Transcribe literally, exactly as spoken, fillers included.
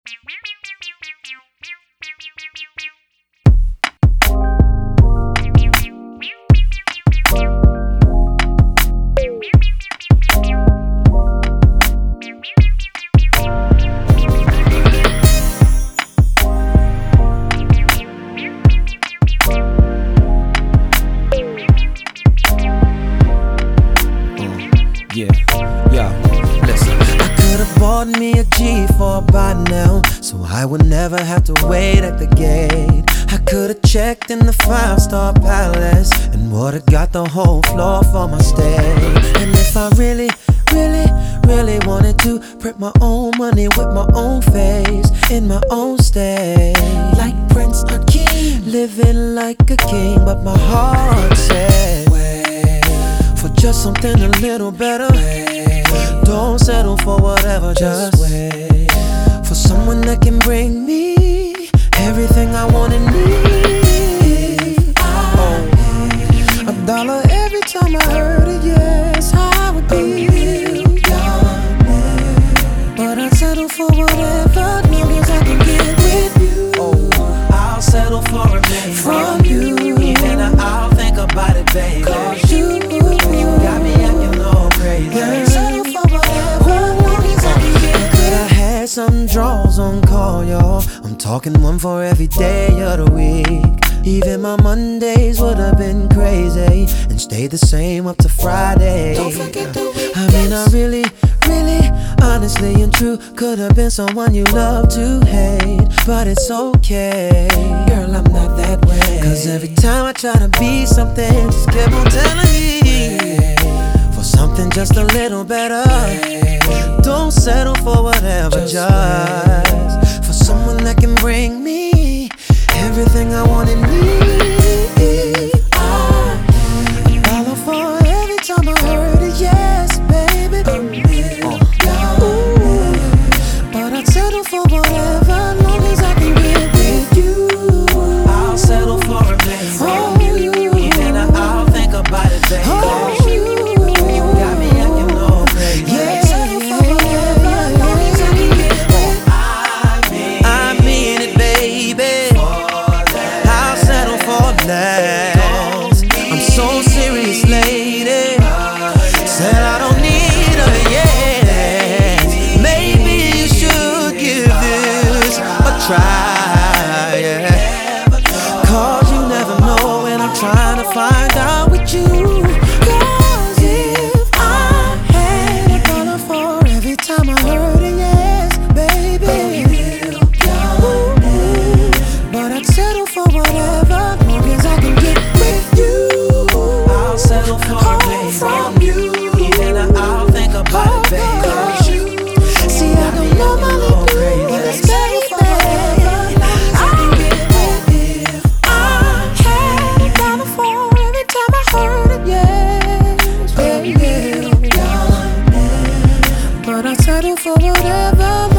Yeah, yeah, listen. I could've bought me a G four by now, so I would never have to wait at the gate. I could've checked in the five-star palace and would've got the whole floor for my stay. And if I really, really, really wanted to print my own money with my own face in my own state, like Prince Hakeem, living like a king, but my heart said, wait, for just something a little better. Wait, don't settle for whatever, just wait for someone that can bring me everything I want and need. Oh, a dollar every time I heard it, yes, I would be young, but I'd settle for whatever, long as I can get with you. Oh, I'll settle for a minute from you, even I'll think about it, baby. Cause you got me acting all crazy. Yeah, settle for whatever, long as I can get. Could I had some draws on call, y'all? I'm talking one for every day of the week. Even my Mondays would've been crazy and stayed the same up to Friday. Don't forget the weekends. I mean, I really, really, honestly and true could've been someone you love to hate, but it's okay, girl, I'm not that way. Cause every time I try to be something, just keep on telling me for something just a little better. Don't settle for whatever, just, just for someone that can bring me everything I want and need. I, a dollar for every time I heard it, yes, baby. Ooh, but I'd settle for whatever, long as I can get with you. I'll settle for a minute from you, even I'll think about it, baby. Oh, you got me acting all crazy. Yeah, settle for whatever, long as I can get with you. I mean, I mean it, baby. I'll settle for less. I'm so serious, lady. Said I don't need her yet. Maybe you should give this a try, yeah. Cause you never know when I'm trying to find out with you. Cause if I had a dollar for every time I heard it, yes, baby. Ooh, but I'd settle for whatever, long as I can get with you. I'll settle for a day from you, even I'll think about it, baby. Cause you, see, I don't know my little but it's baby. I had a dollar for every time I heard it, yes, baby. But I'd settle for whatever.